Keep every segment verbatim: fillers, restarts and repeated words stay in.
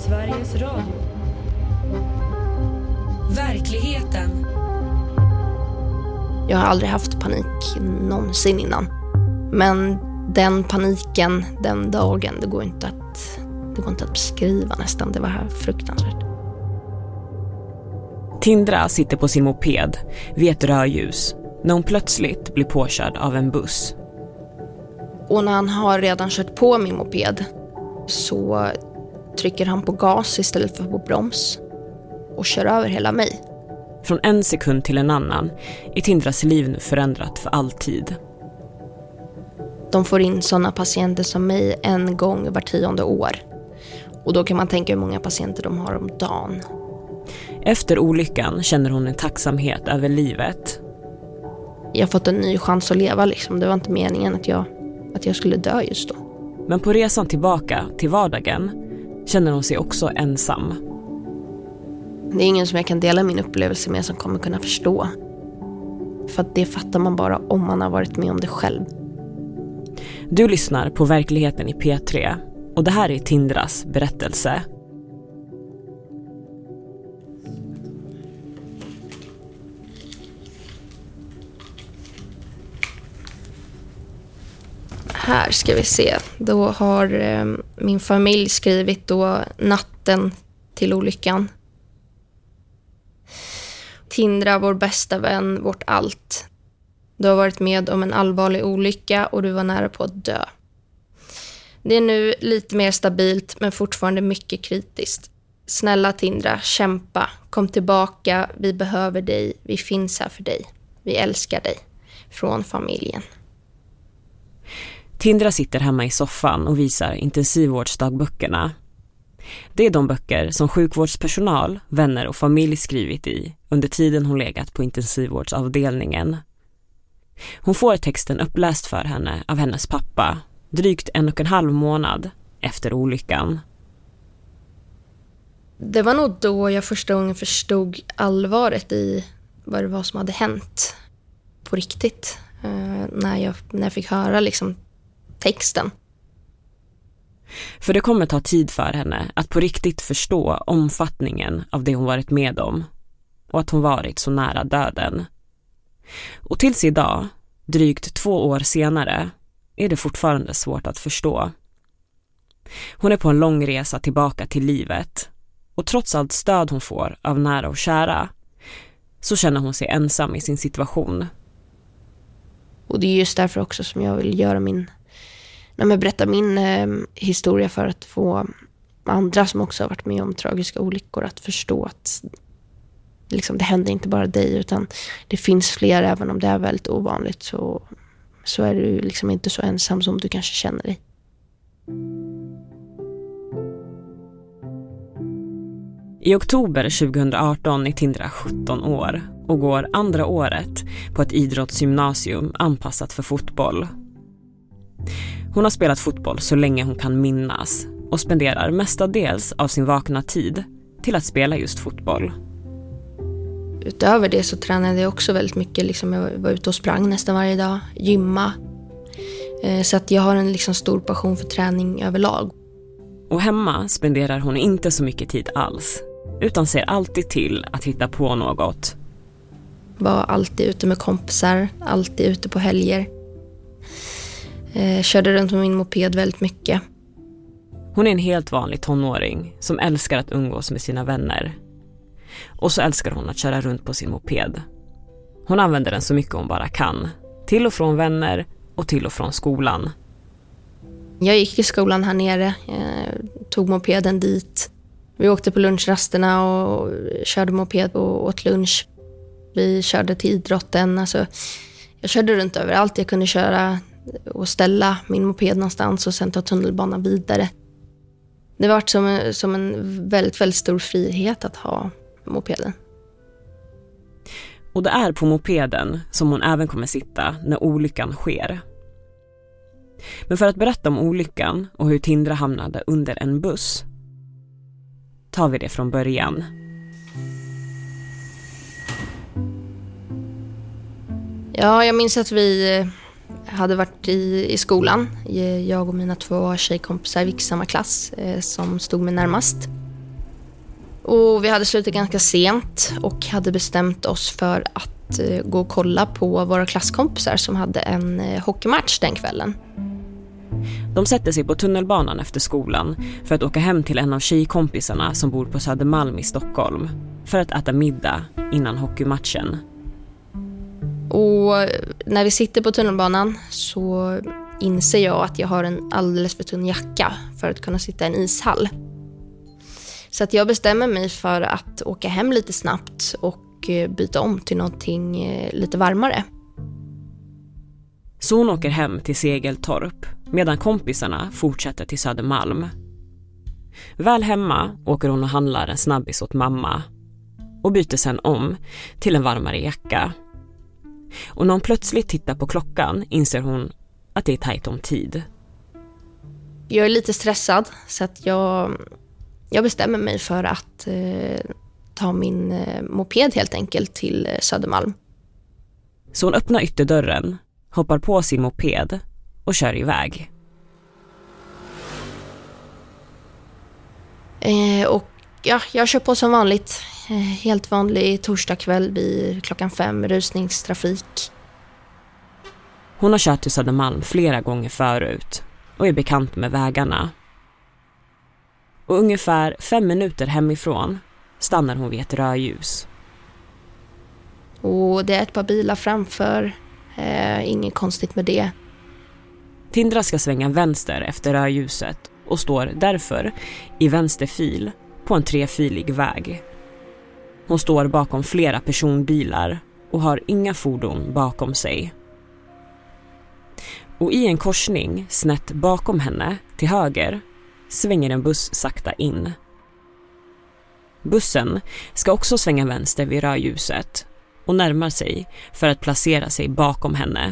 Sveriges Radio. Verkligheten. Jag har aldrig haft panik någonsin innan. Men den paniken, den dagen, det går inte att, det går inte att beskriva nästan. Det var här fruktansvärt. Tindra sitter på sin moped vid ett rödljus när hon plötsligt blir påkörd av en buss. Och när han har redan kört på min moped så trycker han på gas istället för på broms och kör över hela mig. Från en sekund till en annan är Tindras liv nu förändrat för alltid. De får in sådana patienter som mig en gång var tionde år. Och då kan man tänka hur många patienter de har om dagen. Efter olyckan känner hon en tacksamhet över livet. Jag har fått en ny chans att leva liksom. Det var inte meningen att jag, att jag skulle dö just då. Men på resan tillbaka till vardagen känner hon sig också ensam. Det är ingen som jag kan dela min upplevelse med som kommer kunna förstå. För att det fattar man bara om man har varit med om det själv. Du lyssnar på Verkligheten i P tre och det här är Tindras berättelse. Här ska vi se. Då har eh, min familj skrivit då natten till olyckan. Tindra, vår bästa vän, vårt allt. Du har varit med om en allvarlig olycka och du var nära på att dö. Det är nu lite mer stabilt men fortfarande mycket kritiskt. Snälla Tindra, kämpa. Kom tillbaka, vi behöver dig. Vi finns här för dig. Vi älskar dig. Från familjen. Tindra sitter hemma i soffan och visar intensivvårdsdagböckerna. Det är de böcker som sjukvårdspersonal, vänner och familj skrivit i under tiden hon legat på intensivvårdsavdelningen. Hon får texten uppläst för henne av hennes pappa, drygt en och en halv månad efter olyckan. Det var nog då jag första gången förstod allvaret i vad det var som hade hänt på riktigt. Eh, när, jag, när jag fick höra liksom texten. För det kommer ta tid för henne att på riktigt förstå omfattningen av det hon varit med om och att hon varit så nära döden. Och tills idag, drygt två år senare, är det fortfarande svårt att förstå. Hon är på en lång resa tillbaka till livet och trots allt stöd hon får av nära och kära så känner hon sig ensam i sin situation. Och det är just därför också som jag vill göra min, när jag berättar min eh, historia för att få andra som också har varit med om tragiska olyckor att förstå att liksom, det händer inte bara dig utan det finns fler, även om det är väldigt ovanligt så, så är du liksom inte så ensam som du kanske känner dig. I oktober tjugoarton är Tindra sjutton år och går andra året på ett idrottsgymnasium anpassat för fotboll. Hon har spelat fotboll så länge hon kan minnas och spenderar mestadels av sin vakna tid till att spela just fotboll. Utöver det så tränade jag också väldigt mycket. Liksom jag var ute och sprang nästan varje dag, gymma. Så att jag har en liksom stor passion för träning överlag. Och hemma spenderar hon inte så mycket tid alls, utan ser alltid till att hitta på något. Var alltid ute med kompisar, alltid ute på helger. Eh, körde runt med min moped väldigt mycket. Hon är en helt vanlig tonåring som älskar att umgås med sina vänner. Och så älskar hon att köra runt på sin moped. Hon använder den så mycket hon bara kan. Till och från vänner och till och från skolan. Jag gick i skolan här nere, eh, tog mopeden dit. Vi åkte på lunchrasterna och körde moped och åt lunch. Vi körde till idrotten. Alltså, jag körde runt överallt. Jag kunde köra och ställa min moped någonstans och sen ta tunnelbanan vidare. Det var som, som en väldigt, väldigt stor frihet att ha mopeden. Och det är på mopeden som hon även kommer sitta när olyckan sker. Men för att berätta om olyckan och hur Tindra hamnade under en buss tar vi det från början. Ja, jag minns att vi hade varit i, i skolan. Jag och mina två tjejkompisar gick i samma klass eh, som stod mig närmast. Och vi hade slutat ganska sent och hade bestämt oss för att eh, gå och kolla på våra klasskompisar som hade en eh, hockeymatch den kvällen. De sätter sig på tunnelbanan efter skolan för att åka hem till en av tjejkompisarna som bor på Södermalm i Stockholm för att äta middag innan hockeymatchen. Och när vi sitter på tunnelbanan så inser jag att jag har en alldeles för tunn jacka för att kunna sitta i en ishall. Så att jag bestämmer mig för att åka hem lite snabbt och byta om till någonting lite varmare. Så hon åker hem till Segeltorp medan kompisarna fortsätter till Södermalm. Väl hemma åker hon och handlar en snabbis åt mamma och byter sen om till en varmare jacka. Och när hon plötsligt tittar på klockan inser hon att det är tajt om tid. Jag är lite stressad så att jag, jag bestämmer mig för att eh, ta min eh, moped helt enkelt till eh, Södermalm. Så hon öppnar ytterdörren, hoppar på sin moped och kör iväg. Eh, och ja, jag kör på som vanligt. Eh, helt vanlig torsdagkväll vid klockan fem, rusningstrafik. Hon har kört till Södermalm flera gånger förut och är bekant med vägarna. Och ungefär fem minuter hemifrån stannar hon vid ett rödljus. Och det är ett par bilar framför. Eh, inget konstigt med det. Tindra ska svänga vänster efter rödljuset och står därför i vänsterfil på en trefilig väg. Hon står bakom flera personbilar och har inga fordon bakom sig. Och i en korsning snett bakom henne till höger svänger en buss sakta in. Bussen ska också svänga vänster vid rödljuset och närmar sig för att placera sig bakom henne.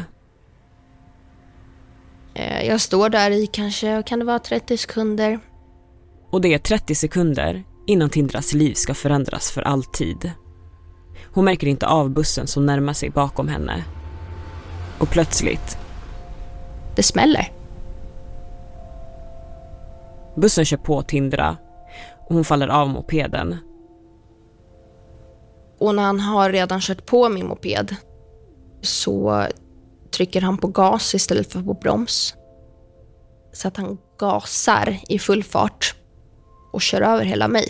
Jag står där i kanske, kan det vara trettio sekunder. Och det är trettio sekunder innan Tindras liv ska förändras för alltid. Hon märker inte av bussen som närmar sig bakom henne. Och plötsligt... Det smäller. Bussen kör på Tindra och hon faller av mopeden. Och när han har redan kört på min moped så trycker han på gas istället för på broms. Så att han gasar i full fart och kör över hela mig.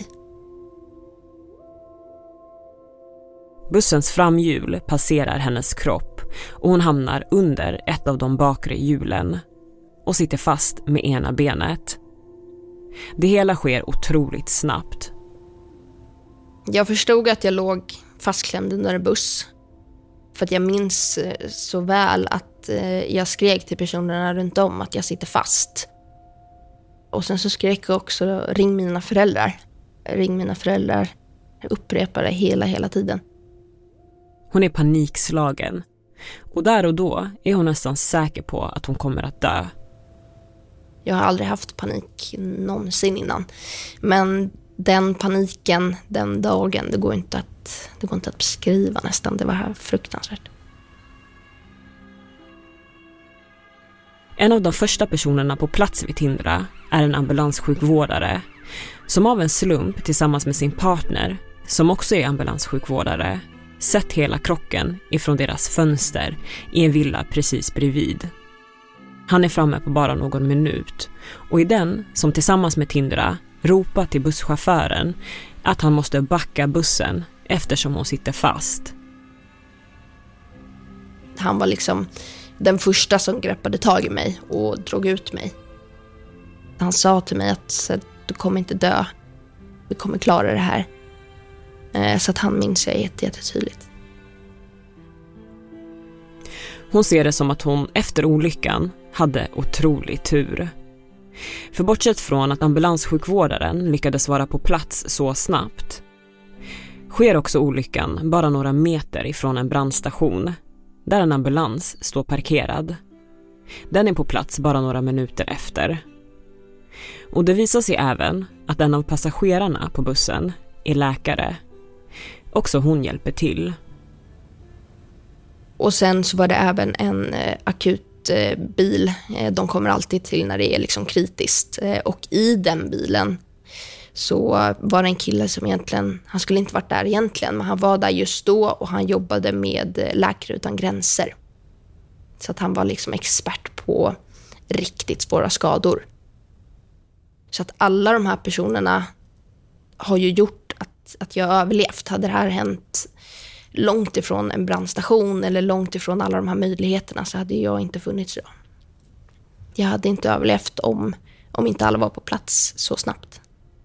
Bussens framhjul passerar hennes kropp och hon hamnar under ett av de bakre hjulen och sitter fast med ena benet. Det hela sker otroligt snabbt. Jag förstod att jag låg fastklämd under en buss. För att jag minns så väl att jag skrek till personerna runt om att jag sitter fast. Och sen så skrek jag också ring mina föräldrar. Ring mina föräldrar. Jag upprepar det hela, hela tiden. Hon är panikslagen. Och där och då är hon nästan säker på att hon kommer att dö. Jag har aldrig haft panik någonsin innan. Men den paniken, den dagen, det går inte att, det går inte att beskriva nästan. Det var fruktansvärt. En av de första personerna på plats vid Tindra är en ambulanssjukvårdare som av en slump tillsammans med sin partner, som också är ambulanssjukvårdare, sett hela krocken ifrån deras fönster i en villa precis bredvid. Han är framme på bara någon minut och i den, som tillsammans med Tindra, ropar till busschauffören att han måste backa bussen eftersom hon sitter fast. Han var liksom den första som greppade tag i mig och drog ut mig. Han sa till mig att du kommer inte dö. Du kommer klara det här. Så att han minns jag jättetydligt. Hon ser det som att hon efter olyckan hade otrolig tur. För bortsett från att ambulanssjukvårdaren lyckades vara på plats så snabbt, sker också olyckan bara några meter ifrån en brandstation där en ambulans står parkerad. Den är på plats bara några minuter efter. Och det visar sig även att en av passagerarna på bussen är läkare. Också hon hjälper till. Och sen så var det även en eh, akut eh, bil. Eh, de kommer alltid till när det är liksom kritiskt. Eh, och i den bilen så var det en kille som egentligen, han skulle inte varit där egentligen, men han var där just då och han jobbade med Läkare utan gränser. Så att han var liksom expert på riktigt svåra skador. Så att alla de här personerna har ju gjort att, att jag överlevt. Hade det här hänt långt ifrån en brandstation eller långt ifrån alla de här möjligheterna så hade jag inte funnits idag. Jag hade inte överlevt om, om inte alla var på plats så snabbt.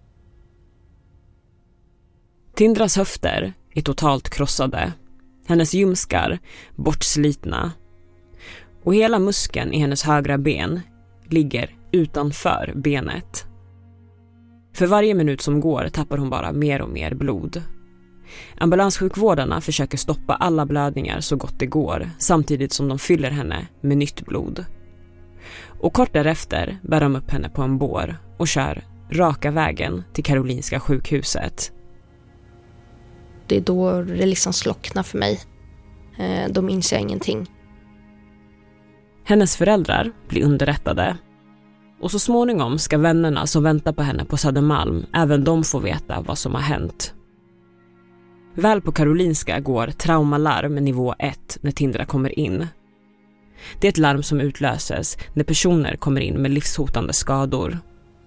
Tindras höfter är totalt krossade. Hennes ljumskar bortslitna. Och hela muskeln i hennes högra ben ligger utanför benet. För varje minut som går tappar hon bara mer och mer blod. Ambulanssjukvårdarna försöker stoppa alla blödningar så gott det går, samtidigt som de fyller henne med nytt blod. Och kort därefter bär de upp henne på en bår och kör raka vägen till Karolinska sjukhuset. Det är då det liksom slocknar för mig. Då minns jag ingenting. Hennes föräldrar blir underrättade. Och så småningom ska vännerna som väntar på henne på Södermalm även de få veta vad som har hänt. Väl på Karolinska går traumalarm med nivå ett när Tindra kommer in. Det är ett larm som utlöses när personer kommer in med livshotande skador.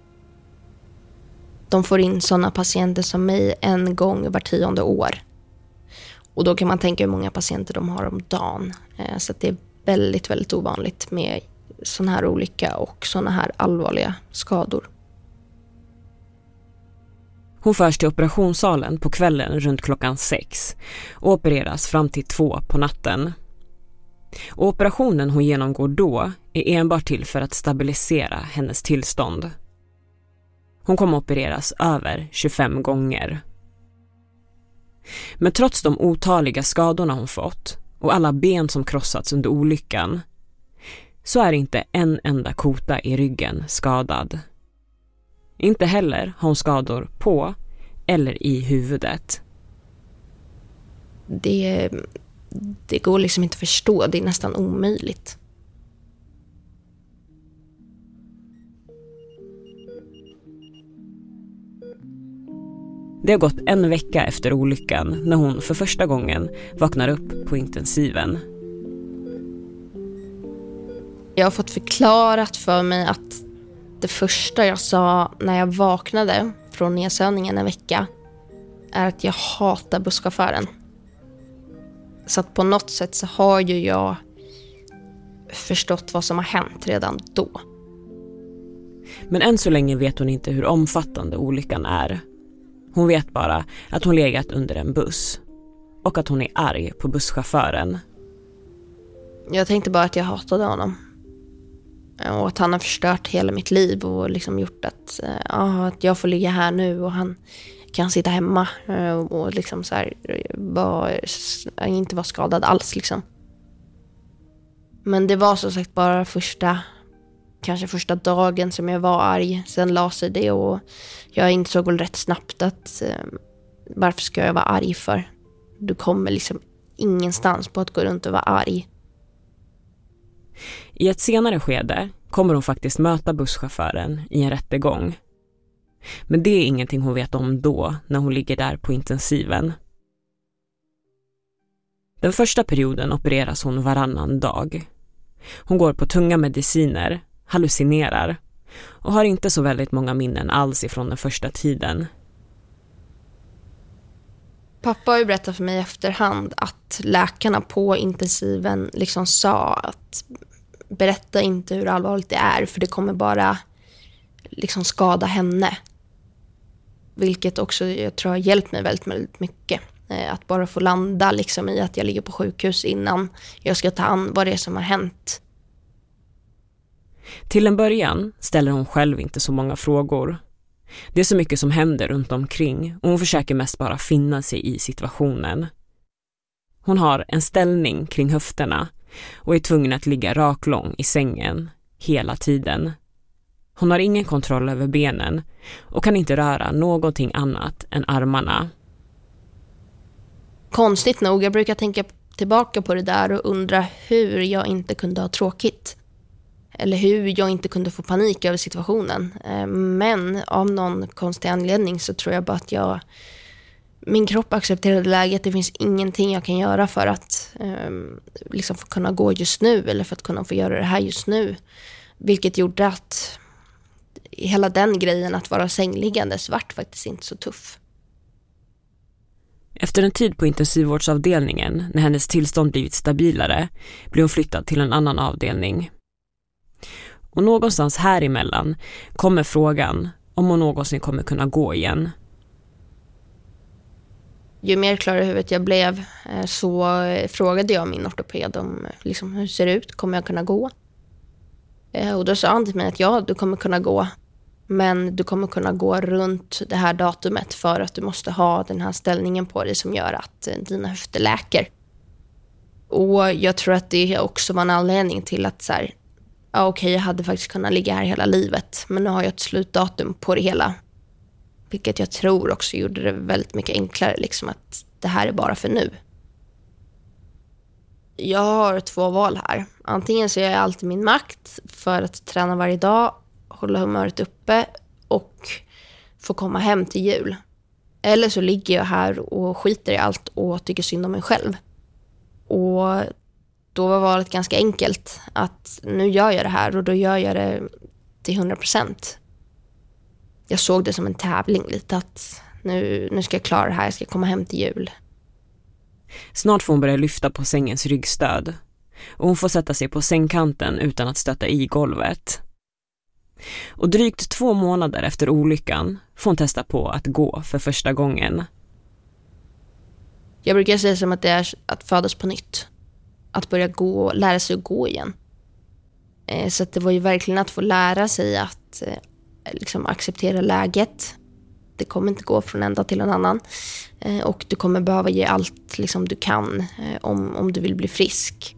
De får in sådana patienter som mig en gång var tionde år. Och då kan man tänka hur många patienter de har om dagen. Så att det är väldigt, väldigt ovanligt med sån här olycka och såna här allvarliga skador. Hon förs till operationssalen på kvällen runt klockan sex och opereras fram till två på natten. Och operationen hon genomgår då är enbart till för att stabilisera hennes tillstånd. Hon kommer opereras över tjugofem gånger. Men trots de otaliga skadorna hon fått och alla ben som krossats under olyckan så är inte en enda kota i ryggen skadad. Inte heller har hon skador på eller i huvudet. Det, det går liksom inte att förstå, det är nästan omöjligt. Det har gått en vecka efter olyckan när hon för första gången vaknar upp på intensiven. Jag har fått förklarat för mig att det första jag sa när jag vaknade från nedsövningen en vecka är att jag hatar busschauffören. Så att på något sätt så har ju jag förstått vad som har hänt redan då. Men än så länge vet hon inte hur omfattande olyckan är. Hon vet bara att hon legat under en buss och att hon är arg på busschauffören. Jag tänkte bara att jag hatade honom. Och att han har förstört hela mitt liv och liksom gjort att, ja, att jag får ligga här nu och han kan sitta hemma och liksom så här, var, inte vara skadad alls liksom. Men det var som sagt bara första, kanske första dagen som jag var arg. Sen la sig det och jag insåg väl rätt snabbt att varför ska jag vara arg för? Du kommer liksom ingenstans på att gå runt och vara arg. I ett senare skede kommer hon faktiskt möta busschauffören i en rättegång. Men det är ingenting hon vet om då när hon ligger där på intensiven. Den första perioden opereras hon varannan dag. Hon går på tunga mediciner, hallucinerar och har inte så väldigt många minnen alls ifrån den första tiden. Pappa har ju berättat för mig i efterhand att läkarna på intensiven liksom sa att berätta inte hur allvarligt det är för det kommer bara liksom skada henne. Vilket också jag tror har hjälpt mig väldigt, väldigt mycket. Att bara få landa liksom i att jag ligger på sjukhus innan jag ska ta an vad det är som har hänt. Till en början ställer hon själv inte så många frågor. Det är så mycket som händer runt omkring och hon försöker mest bara finna sig i situationen. Hon har en ställning kring höfterna och är tvungen att ligga raklång i sängen hela tiden. Hon har ingen kontroll över benen och kan inte röra någonting annat än armarna. Konstigt nog, jag brukar tänka tillbaka på det där och undra hur jag inte kunde ha tråkigt. eller hur jag inte kunde få panik över situationen. Men av någon konstig anledning så tror jag bara att jag, min kropp accepterade läget. Det finns ingenting jag kan göra för att um, liksom få kunna gå just nu eller för att kunna få göra det här just nu. Vilket gjorde att hela den grejen att vara sängliggandes vart faktiskt inte så tuff. Efter en tid på intensivvårdsavdelningen, när hennes tillstånd blivit stabilare, blev hon flyttad till en annan avdelning. Och någonstans här emellan kommer frågan om hon någonsin kommer kunna gå igen. Ju mer klar i huvudet jag blev så frågade jag min ortoped om liksom, hur ser det ut, kommer jag kunna gå? Och då sa han till mig att ja, du kommer kunna gå. Men du kommer kunna gå runt det här datumet för att du måste ha den här ställningen på dig som gör att dina höfter läker. Och jag tror att det också var en anledning till att så här, ja, okej, jag hade faktiskt kunnat ligga här hela livet. Men nu har jag ett slutdatum på det hela. Vilket jag tror också gjorde det väldigt mycket enklare. Liksom att det här är bara för nu. Jag har två val här. Antingen så gör jag alltid min makt för att träna varje dag, hålla humöret uppe och få komma hem till jul. Eller så ligger jag här och skiter i allt och tycker synd om mig själv. Och då var valet ganska enkelt. Att nu gör jag det här och då gör jag det till hundra procent. Jag såg det som en tävling lite att nu, nu ska jag klara det här, jag ska komma hem till jul. Snart får hon börja lyfta på sängens ryggstöd. Och hon får sätta sig på sängkanten utan att stöta i golvet. Och drygt två månader efter olyckan får hon testa på att gå för första gången. Jag brukar säga som att det är att födas på nytt. Att börja gå, lära sig att gå igen. Så att det var ju verkligen att få lära sig att liksom acceptera läget. Det kommer inte gå från en dag till en annan. Och du kommer behöva ge allt liksom du kan om, om du vill bli frisk.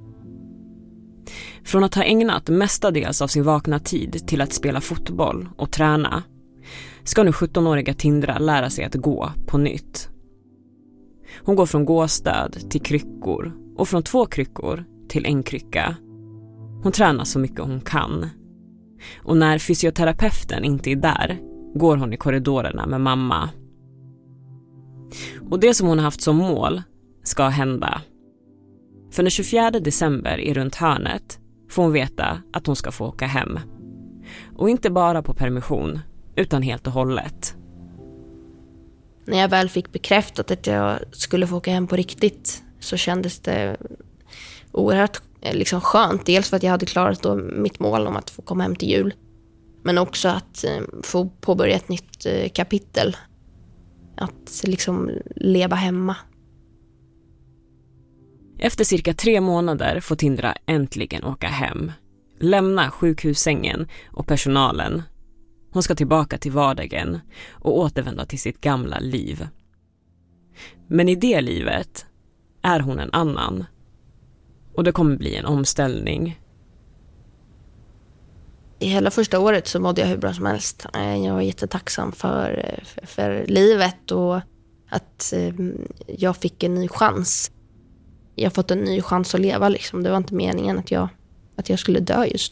Från att ha ägnat mestadels av sin vakna tid till att spela fotboll och träna ska nu sjuttonåriga Tindra lära sig att gå på nytt. Hon går från gåstöd till kryckor och från två kryckor till en krycka. Hon tränar så mycket hon kan. Och när fysioterapeuten inte är där går hon i korridorerna med mamma. Och det som hon har haft som mål ska hända. För den tjugofjärde december är runt hörnet får hon veta att hon ska få åka hem. Och inte bara på permission, utan helt och hållet. När jag väl fick bekräftat att jag skulle få åka hem på riktigt så kändes det oerhört liksom skönt. Dels för att jag hade klarat då mitt mål om att få komma hem till jul. Men också att få påbörja ett nytt kapitel. Att liksom leva hemma. Efter cirka tre månader får Tindra äntligen åka hem. Lämna sjukhussängen och personalen. Hon ska tillbaka till vardagen och återvända till sitt gamla liv. Men i det livet är hon en annan. Och det kommer bli en omställning. I hela första året så mådde jag hur bra som helst. Jag var jättetacksam för, för, för livet och att jag fick en ny chans. Jag har fått en ny chans att leva. Liksom. Det var inte meningen att jag, att jag skulle dö just då.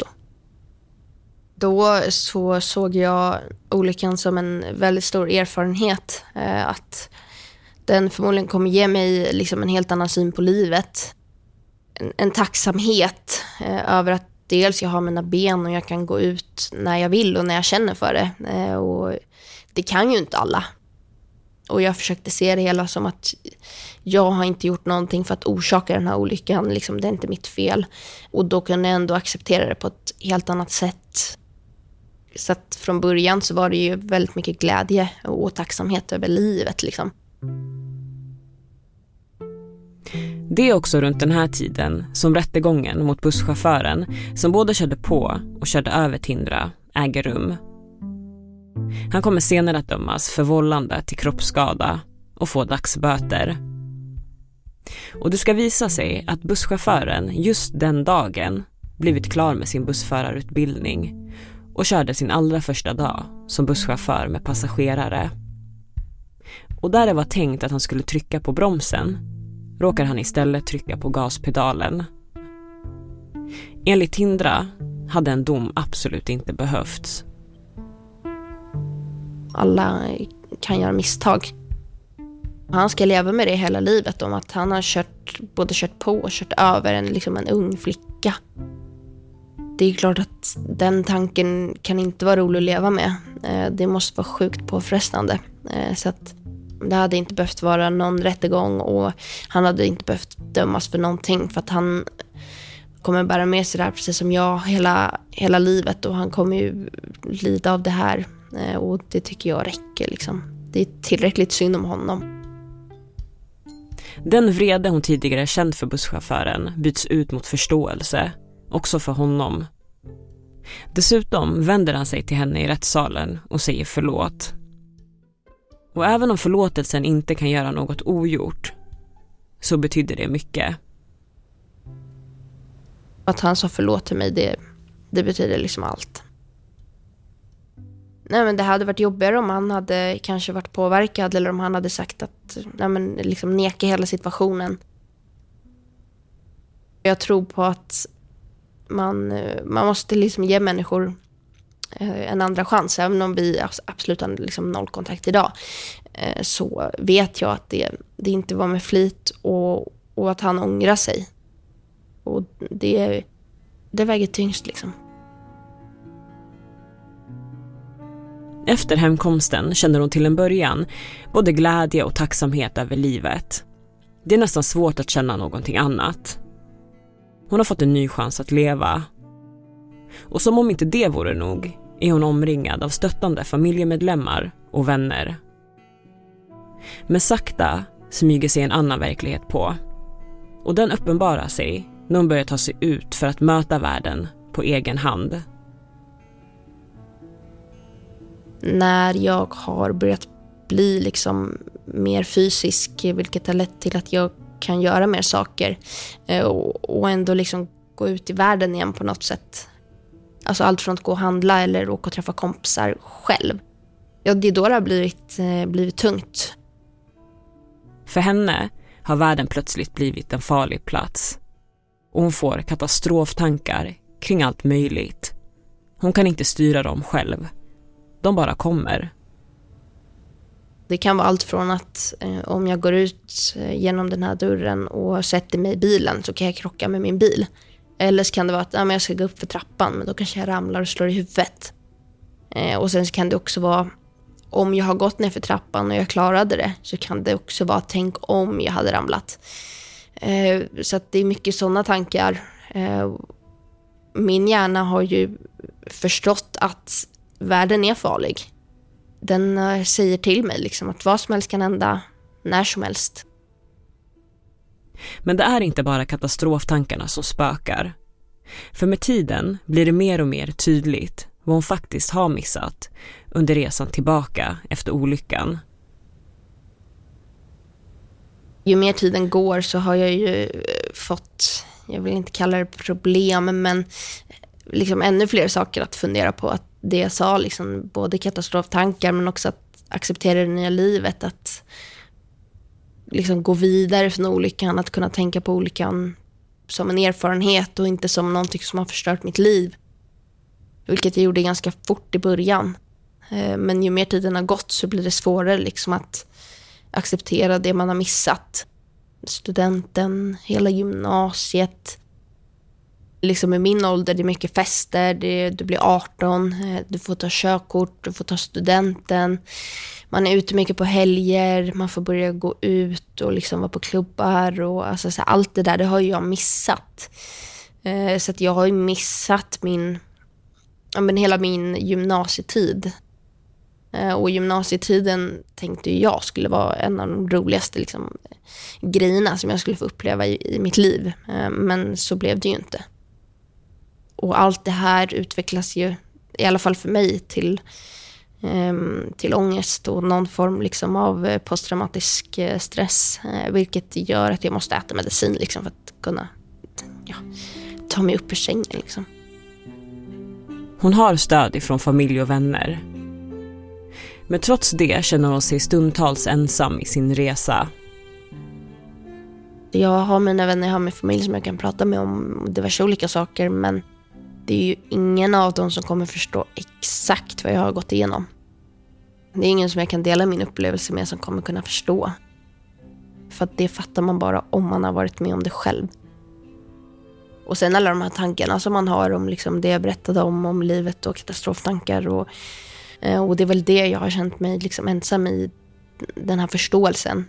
Då så såg jag olyckan som en väldigt stor erfarenhet. Att den förmodligen kommer ge mig liksom en helt annan syn på livet. En, en tacksamhet över att dels jag har mina ben och jag kan gå ut när jag vill och när jag känner för det. Och det kan ju inte alla. Och jag försökte se det hela som att jag har inte gjort någonting för att orsaka den här olyckan. Liksom, det är inte mitt fel. Och då kunde jag ändå acceptera det på ett helt annat sätt. Så att från början så var det ju väldigt mycket glädje och tacksamhet över livet. Liksom. Det är också runt den här tiden som rättegången mot busschauffören som både körde på och körde över Tindra äger rum. Han kommer senare att dömas för vållande till kroppsskada och få dagsböter. Och det ska visa sig att busschauffören just den dagen blivit klar med sin bussförarutbildning och körde sin allra första dag som busschaufför med passagerare. Och där det var tänkt att han skulle trycka på bromsen råkar han istället trycka på gaspedalen. Enligt Tindra hade en dom absolut inte behövts. Alla kan göra misstag. Han ska leva med det hela livet, om att han har kört, både kört på och kört över en, liksom en ung flicka. Det är klart att den tanken kan inte vara rolig att leva med. Det måste vara sjukt påfrestande. Så att det hade inte behövt vara någon rättegång, och han hade inte behövt dömas för någonting, för att han kommer bära med sig det här precis som jag hela, hela livet, och han kommer ju lida av det här, och det tycker jag räcker liksom. Det är tillräckligt synd om honom. Den vrede hon tidigare känt för busschauffören byts ut mot förståelse, också för honom. Dessutom vänder han sig till henne i rättssalen och säger förlåt. Och även om förlåtelsen inte kan göra något ogjort, så betyder det mycket. Att han sa förlåt till mig, det, det betyder liksom allt. Nej, men det hade varit jobbigare om han hade kanske varit påverkad, eller om han hade sagt att, nej, men liksom neka hela situationen. Jag tror på att man, man måste liksom ge människor en andra chans. Även om vi absolut har liksom noll kontakt idag, så vet jag att det, det inte var med flit, och, och att han ångrar sig. Och det, det väger tyngst liksom. Efter hemkomsten känner hon till en början både glädje och tacksamhet över livet. Det är nästan svårt att känna någonting annat. Hon har fått en ny chans att leva. Och som om inte det vore nog, är hon omringad av stöttande familjemedlemmar och vänner. Men sakta smyger sig en annan verklighet på. Och den uppenbarar sig när hon börjar ta sig ut för att möta världen på egen hand. När jag har börjat bli liksom mer fysisk, vilket har lett till att jag kan göra mer saker, och ändå liksom gå ut i världen igen på något sätt. Alltså allt från att gå och handla eller åka och träffa kompisar själv. Ja, det är då det har blivit, blivit tungt. För henne har världen plötsligt blivit en farlig plats. Och hon får katastroftankar kring allt möjligt. Hon kan inte styra dem själv. De bara kommer. Det kan vara allt från att eh, om jag går ut eh, genom den här dörren och sätter mig i bilen, så kan jag krocka med min bil. Eller så kan det vara att ja, men jag ska gå upp för trappan, men då kanske jag ramlar och slår i huvudet. Eh, och sen så kan det också vara, om jag har gått ner för trappan och jag klarade det, så kan det också vara, tänk om jag hade ramlat. Eh, så att det är mycket sådana tankar. Eh, min hjärna har ju förstått att världen är farlig. Den uh, säger till mig liksom att vad som helst kan hända när som helst. Men det är inte bara katastroftankarna som spökar. För med tiden blir det mer och mer tydligt vad hon faktiskt har missat under resan tillbaka efter olyckan. Ju mer tiden går så har jag ju fått, jag vill inte kalla det problem, men liksom ännu fler saker att fundera på. Att det jag sa, liksom, både katastroftankar men också att acceptera det nya livet, att liksom gå vidare från olyckan, att kunna tänka på olyckan som en erfarenhet och inte som någonting som har förstört mitt liv. Vilket jag gjorde ganska fort i början. Men ju mer tiden har gått så blir det svårare liksom att acceptera det man har missat. Studenten, hela gymnasiet. Liksom i min ålder, det är mycket fester, det, du blir arton, du får ta körkort, du får ta studenten. Man är ute mycket på helger, man får börja gå ut och liksom vara på klubbar. Och alltså, så allt det där, det har jag missat. Eh, så att jag har ju missat min, ja, men hela min gymnasietid. Eh, och gymnasietiden tänkte jag skulle vara en av de roligaste liksom, grejerna som jag skulle få uppleva i, i mitt liv. Eh, men så blev det ju inte. Och allt det här utvecklas ju, i alla fall för mig, till, um, till ångest och någon form liksom av posttraumatisk stress. Uh, vilket gör att jag måste äta medicin liksom, för att kunna ja, ta mig upp ur sängen. Liksom. Hon har stöd ifrån familj och vänner. Men trots det känner hon sig stundtals ensam i sin resa. Jag har mina vänner, jag har min familj som jag kan prata med om diverse olika saker, men Det är ju ingen av dem som kommer förstå exakt vad jag har gått igenom. Det är ingen som jag kan dela min upplevelse med som kommer kunna förstå. För att det fattar man bara om man har varit med om det själv. Och sen alla de här tankarna som man har om liksom det jag berättade om, om livet och katastroftankar. Och, och det är väl det jag har känt mig liksom ensam i, den här förståelsen.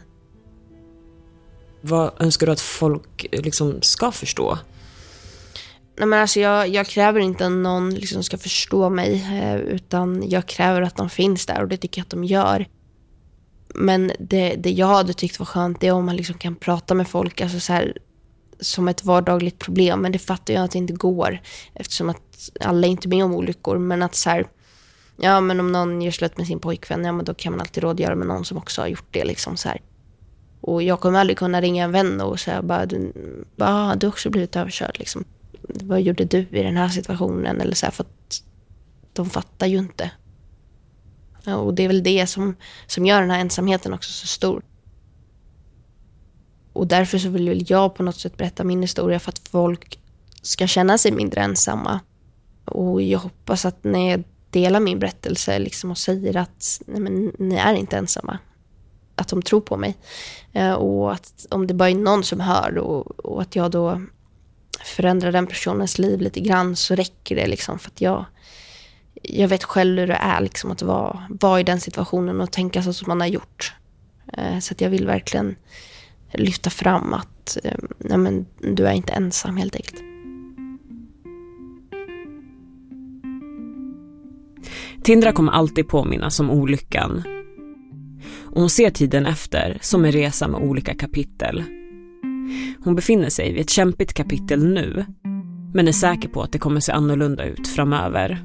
Vad önskar du att folk liksom ska förstå? Nej, men alltså jag, jag kräver inte att någon liksom ska förstå mig, utan jag kräver att de finns där, och det tycker jag att de gör. Men det, det jag hade tyckt var skönt är om man liksom kan prata med folk alltså så här, som ett vardagligt problem. Men det fattar jag att det inte går, eftersom att alla är inte med om olyckor. Men att så här, ja men om någon gör slut med sin pojkvän, ja men då kan man alltid rådgöra med någon som också har gjort det liksom så här. Och jag kommer aldrig kunna ringa en vän och säga bara, du, bara, du har också blivit överkörd liksom. Vad gjorde du i den här situationen? Eller så här, för att de fattar ju inte. Ja, och det är väl det som, som gör den här ensamheten också så stor. Och därför så vill jag på något sätt berätta min historia, för att folk ska känna sig mindre ensamma. Och jag hoppas att när jag delar min berättelse liksom och säger att nej, men, ni är inte ensamma, att de tror på mig. Och att om det bara är någon som hör och, och att jag då förändrar den personens liv lite grann, så räcker det liksom. För att jag, jag vet själv hur det är liksom, att vara, vara i den situationen och tänka så som man har gjort. Så att jag vill verkligen lyfta fram att nej men, du är inte ensam helt enkelt. Tindra kommer alltid påminnas om olyckan. Och hon ser tiden efter som en resa med olika kapitel. Hon befinner sig vid ett kämpigt kapitel nu, men är säker på att det kommer se annorlunda ut framöver.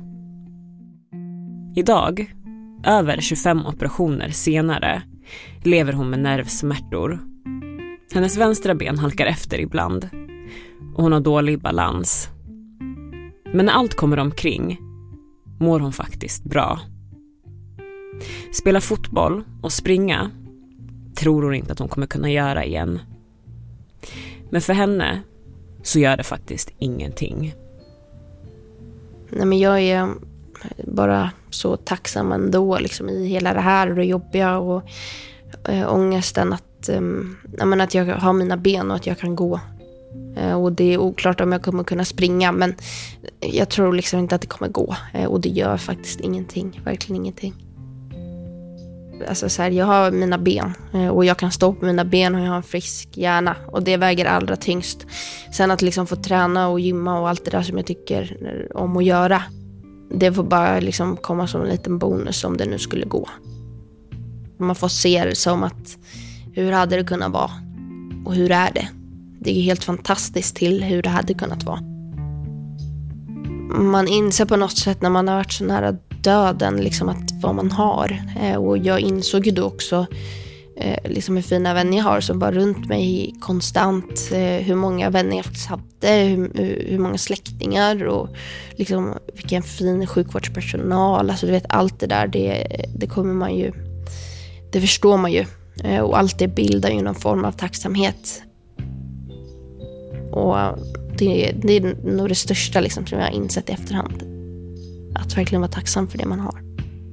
Idag, över tjugofem operationer senare, lever hon med nervsmärtor. Hennes vänstra ben halkar efter ibland och hon har dålig balans. Men när allt kommer omkring mår hon faktiskt bra. Spela fotboll och springa tror hon inte att hon kommer kunna göra igen. Men för henne så gör det faktiskt ingenting. Nej, men jag är bara så tacksam ändå liksom, i hela det här och det jobbiga och äh, ångesten att, äh, men att jag har mina ben och att jag kan gå. Äh, och det är oklart om jag kommer kunna springa, men jag tror liksom inte att det kommer gå. Äh, och det gör faktiskt ingenting, verkligen ingenting. Alltså så här, jag har mina ben och jag kan stå på mina ben och jag har en frisk hjärna, och det väger allra tyngst. Sen att liksom få träna och gymma och allt det där som jag tycker om att göra, det får bara liksom komma som en liten bonus om det nu skulle gå. Man får se det som att hur hade det kunnat vara och hur är det? Det är helt fantastiskt till hur det hade kunnat vara. Man inser på något sätt när man har varit så nära döden liksom att vad man har. Eh, och jag insåg ju då också eh, liksom hur fina vänner jag har som var runt mig konstant. Eh, hur många vänner jag faktiskt hade. Hur, hur många släktingar och liksom vilken fin sjukvårdspersonal. Alltså du vet, allt det där, det, det kommer man ju, det förstår man ju. Eh, och allt det bildar ju någon form av tacksamhet. Och det, det är nog det största liksom, som jag har insett i efterhand. Att verkligen vara tacksam för det man har.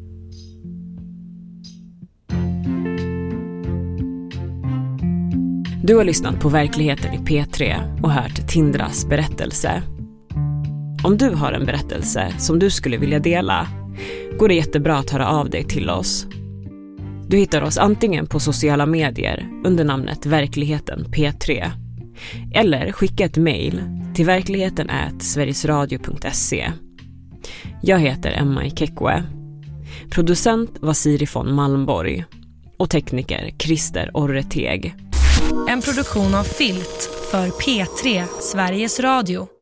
Du har lyssnat på Verkligheten i P tre och hört Tindras berättelse. Om du har en berättelse som du skulle vilja dela, går det jättebra att höra av dig till oss. Du hittar oss antingen på sociala medier under namnet Verkligheten P tre eller skicka ett mejl till verkligheten snabel-a sverigesradio punkt se. Jag heter Emma Ikekwe. Producent var Siri von Malmborg och tekniker Christer Orreteg. En produktion av Filt för P tre Sveriges Radio.